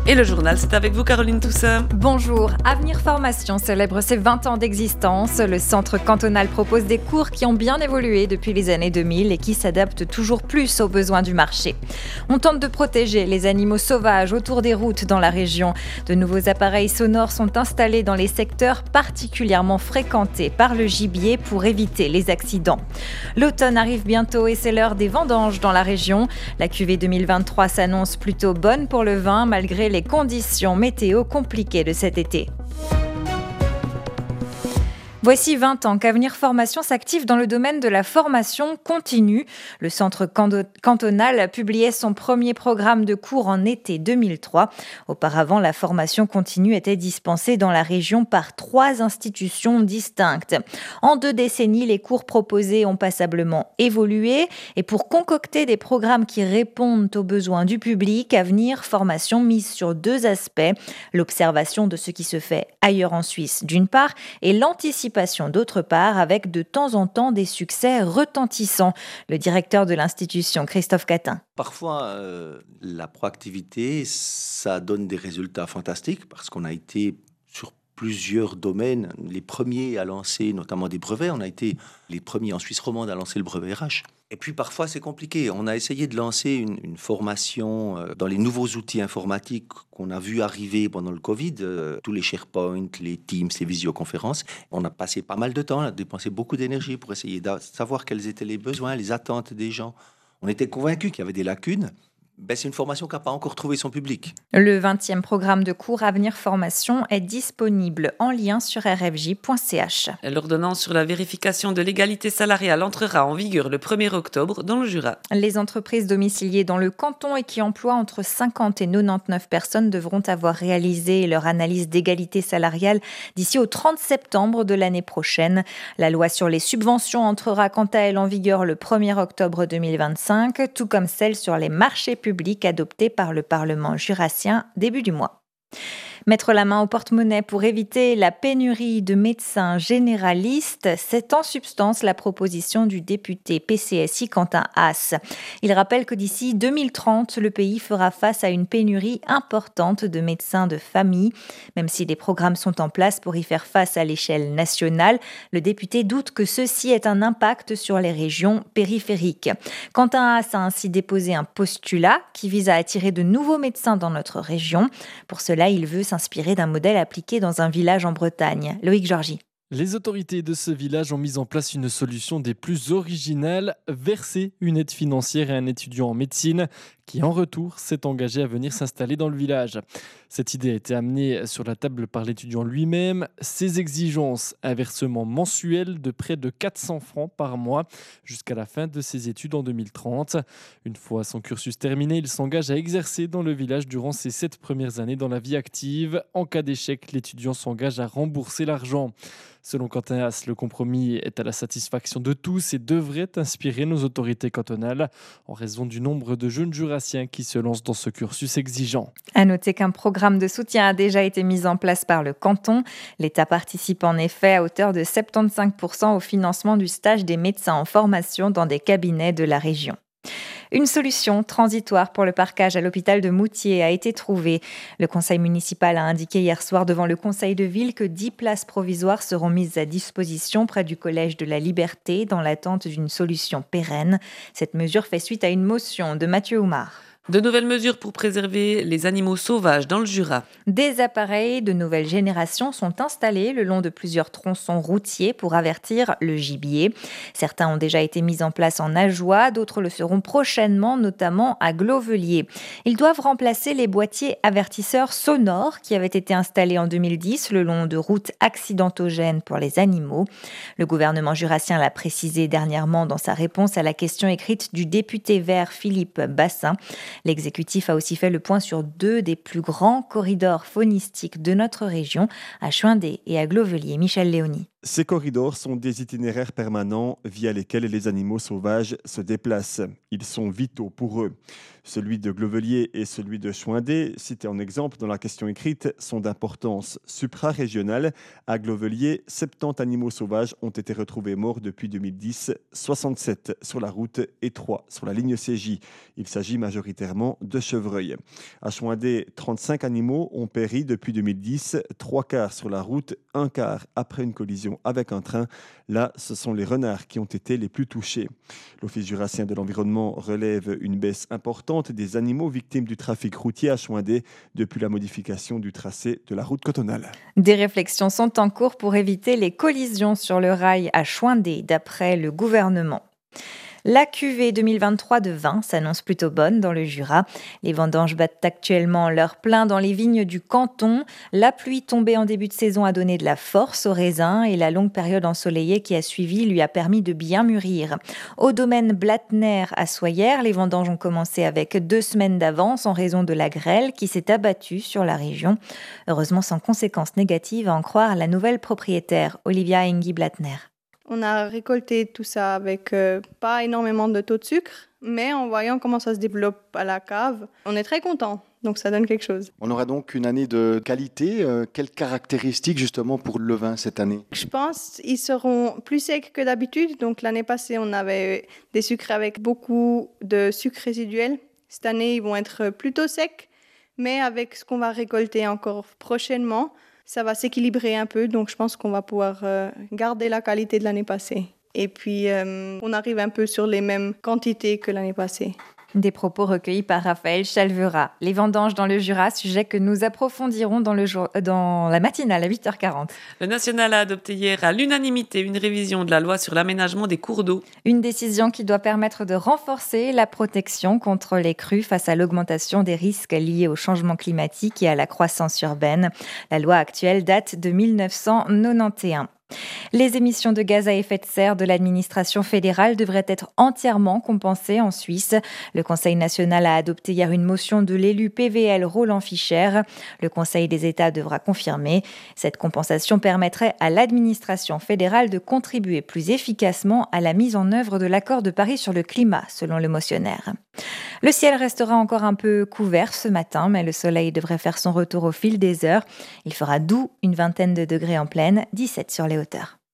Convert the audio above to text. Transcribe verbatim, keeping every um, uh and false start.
Et le journal, c'est avec vous Caroline Toussaint. Bonjour, Avenir Formation célèbre ses vingt ans d'existence. Le centre cantonal propose des cours qui ont bien évolué depuis les années deux mille et qui s'adaptent toujours plus aux besoins du marché. On tente de protéger les animaux sauvages autour des routes dans la région. De nouveaux appareils sonores sont installés dans les secteurs particulièrement fréquentés par le gibier pour éviter les accidents. L'automne arrive bientôt et c'est l'heure des vendanges dans la région. La cuvée deux mille vingt-trois s'annonce plutôt bonne pour le vin malgré les conditions météo compliquées de cet été. Voici vingt ans qu'Avenir Formation s'active dans le domaine de la formation continue. Le centre cantonal publiait son premier programme de cours en été deux mille trois. Auparavant, la formation continue était dispensée dans la région par trois institutions distinctes. En deux décennies, les cours proposés ont passablement évolué. Et pour concocter des programmes qui répondent aux besoins du public, Avenir Formation mise sur deux aspects. L'observation de ce qui se fait ailleurs en Suisse, d'une part, et l'anticipation d'autre part, avec de temps en temps des succès retentissants. Le directeur de l'institution, Christophe Catin. Parfois, euh, la proactivité, ça donne des résultats fantastiques parce qu'on a été sur plusieurs domaines les premiers à lancer notamment des brevets. On a été les premiers en Suisse romande à lancer le brevet R H. Et puis parfois c'est compliqué. On a essayé de lancer une, une formation euh, dans les nouveaux outils informatiques qu'on a vu arriver pendant le Covid, euh, tous les SharePoint, les Teams, les visioconférences. On a passé pas mal de temps, on a dépensé beaucoup d'énergie pour essayer de savoir quels étaient les besoins, les attentes des gens. On était convaincus qu'il y avait des lacunes. Ben, c'est une formation qui n'a pas encore trouvé son public. Le vingtième programme de cours Avenir Formation est disponible en lien sur r f j point c h. L'ordonnance sur la vérification de l'égalité salariale entrera en vigueur le premier octobre dans le Jura. Les entreprises domiciliées dans le canton et qui emploient entre cinquante et quatre-vingt-dix-neuf personnes devront avoir réalisé leur analyse d'égalité salariale d'ici au trente septembre de l'année prochaine. La loi sur les subventions entrera quant à elle en vigueur le premier octobre deux mille vingt-cinq, tout comme celle sur les marchés public adopté par le Parlement jurassien début du mois. Mettre la main au porte-monnaie pour éviter la pénurie de médecins généralistes, c'est en substance la proposition du député P C S I Quentin Haas. Il rappelle que d'ici deux mille trente, le pays fera face à une pénurie importante de médecins de famille. Même si des programmes sont en place pour y faire face à l'échelle nationale, le député doute que ceci ait un impact sur les régions périphériques. Quentin Haas a ainsi déposé un postulat qui vise à attirer de nouveaux médecins dans notre région. Pour cela, il veut inspiré d'un modèle appliqué dans un village en Bretagne. Loïc Georgie. Les autorités de ce village ont mis en place une solution des plus originales, verser une aide financière à un étudiant en médecine qui, en retour, s'est engagé à venir s'installer dans le village. Cette idée a été amenée sur la table par l'étudiant lui-même. Ses exigences, un versement mensuel de près de quatre cents francs par mois jusqu'à la fin de ses études en deux mille trente. Une fois son cursus terminé, il s'engage à exercer dans le village durant ses sept premières années dans la vie active. En cas d'échec, l'étudiant s'engage à rembourser l'argent. Selon Quentin Haas, le compromis est à la satisfaction de tous et devrait inspirer nos autorités cantonales en raison du nombre de jeunes jurassiens qui se lancent dans ce cursus exigeant. À noter qu'un programme de soutien a déjà été mis en place par le canton. L'État participe en effet à hauteur de soixante-quinze pour cent au financement du stage des médecins en formation dans des cabinets de la région. Une solution transitoire pour le parquage à l'hôpital de Moutier a été trouvée. Le conseil municipal a indiqué hier soir devant le conseil de ville que dix places provisoires seront mises à disposition près du collège de la Liberté dans l'attente d'une solution pérenne. Cette mesure fait suite à une motion de Mathieu Oumar. De nouvelles mesures pour préserver les animaux sauvages dans le Jura. Des appareils de nouvelle génération sont installés le long de plusieurs tronçons routiers pour avertir le gibier. Certains ont déjà été mis en place en Ajoie, d'autres le seront prochainement, notamment à Glovelier. Ils doivent remplacer les boîtiers avertisseurs sonores qui avaient été installés en deux mille dix le long de routes accidentogènes pour les animaux. Le gouvernement jurassien l'a précisé dernièrement dans sa réponse à la question écrite du député vert Philippe Bassin. L'exécutif a aussi fait le point sur deux des plus grands corridors faunistiques de notre région, à Chuindé et à Glovelier. Michel Léonie. Ces corridors sont des itinéraires permanents via lesquels les animaux sauvages se déplacent. Ils sont vitaux pour eux. Celui de Glovelier et celui de Chouindé, cités en exemple dans la question écrite, sont d'importance supra-régionale. À Glovelier, soixante-dix animaux sauvages ont été retrouvés morts depuis deux mille dix, soixante-sept sur la route et trois sur la ligne C J. Il s'agit majoritairement de chevreuils. À Chouindé, trente-cinq animaux ont péri depuis deux mille dix, trois quarts sur la route, un quart après une collision avec un train. Là, ce sont les renards qui ont été les plus touchés. L'Office jurassien de l'environnement relève une baisse importante des animaux victimes du trafic routier à Chouindé depuis la modification du tracé de la route cantonale. Des réflexions sont en cours pour éviter les collisions sur le rail à Chouindé, d'après le gouvernement. La cuvée deux mille vingt-trois de vin s'annonce plutôt bonne dans le Jura. Les vendanges battent actuellement leur plein dans les vignes du canton. La pluie tombée en début de saison a donné de la force aux raisins et la longue période ensoleillée qui a suivi lui a permis de bien mûrir. Au domaine Blattner à Soyers, les vendanges ont commencé avec deux semaines d'avance en raison de la grêle qui s'est abattue sur la région. Heureusement sans conséquences négatives à en croire la nouvelle propriétaire, Olivia Engi Blattner. On a récolté tout ça avec euh, pas énormément de taux de sucre, mais en voyant comment ça se développe à la cave, on est très content. Donc ça donne quelque chose. On aura donc une année de qualité. Euh, quelles caractéristiques justement pour le vin cette année ? Je pense qu'ils seront plus secs que d'habitude. Donc l'année passée, on avait des sucres avec beaucoup de sucre résiduel. Cette année, ils vont être plutôt secs, mais avec ce qu'on va récolter encore prochainement, ça va s'équilibrer un peu, donc je pense qu'on va pouvoir euh, garder la qualité de l'année passée. Et puis, euh, on arrive un peu sur les mêmes quantités que l'année passée. Des propos recueillis par Raphaël Chalvera. Les vendanges dans le Jura, sujet que nous approfondirons dans, le jour, dans la matinale à huit heures quarante. Le national a adopté hier à l'unanimité une révision de la loi sur l'aménagement des cours d'eau. Une décision qui doit permettre de renforcer la protection contre les crues face à l'augmentation des risques liés au changement climatique et à la croissance urbaine. La loi actuelle date de mille neuf cent quatre-vingt-onze. Les émissions de gaz à effet de serre de l'administration fédérale devraient être entièrement compensées en Suisse. Le Conseil national a adopté hier une motion de l'élu P V L Roland Fischer. Le Conseil des États devra confirmer. Cette compensation permettrait à l'administration fédérale de contribuer plus efficacement à la mise en œuvre de l'accord de Paris sur le climat, selon le motionnaire. Le ciel restera encore un peu couvert ce matin, mais le soleil devrait faire son retour au fil des heures. Il fera doux, une vingtaine de degrés en plaine, dix-sept sur les hauteurs.